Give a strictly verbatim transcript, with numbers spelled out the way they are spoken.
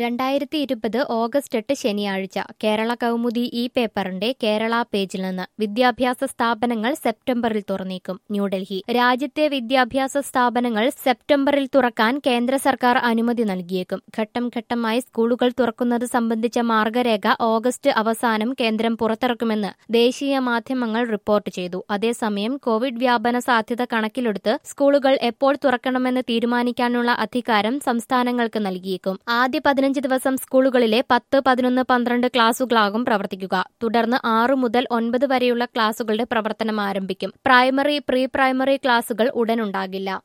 രണ്ടായിരത്തി ഇരുപത് ഓഗസ്റ്റ് എട്ട് ശനിയാഴ്ച കേരള കൗമുദി ഈ പേപ്പറിന്റെ കേരള പേജിൽ നിന്ന് വിദ്യാഭ്യാസ സ്ഥാപനങ്ങൾ സെപ്റ്റംബറിൽ തുറന്നേക്കും ന്യൂഡൽഹി. രാജ്യത്തെ വിദ്യാഭ്യാസ സ്ഥാപനങ്ങൾ സെപ്റ്റംബറിൽ തുറക്കാൻ കേന്ദ്ര സർക്കാർ അനുമതി നൽകിയേക്കും. ഘട്ടം ഘട്ടമായി സ്കൂളുകൾ തുറക്കുന്നത് സംബന്ധിച്ച മാർഗരേഖ ഓഗസ്റ്റ് അവസാനം കേന്ദ്രം പുറത്തിറക്കുമെന്ന് ദേശീയ മാധ്യമങ്ങൾ റിപ്പോർട്ട് ചെയ്തു. അതേസമയം കോവിഡ് വ്യാപന സാധ്യത കണക്കിലെടുത്ത് സ്കൂളുകൾ എപ്പോൾ തുറക്കണമെന്ന് തീരുമാനിക്കാനുള്ള അധികാരം സംസ്ഥാനങ്ങൾക്ക് നൽകിയേക്കും. ആദ്യ പതിനഞ്ച് ദിവസം സ്കൂളുകളിലെ പത്ത് പതിനൊന്ന് പന്ത്രണ്ട് ക്ലാസുകളാകും പ്രവർത്തിക്കുക. തുടർന്ന് ആറു മുതൽ ഒൻപത് വരെയുള്ള ക്ലാസുകളുടെ പ്രവർത്തനം ആരംഭിക്കും. പ്രൈമറി പ്രീ പ്രൈമറി ക്ലാസുകൾ ഉടനുണ്ടാകില്ല.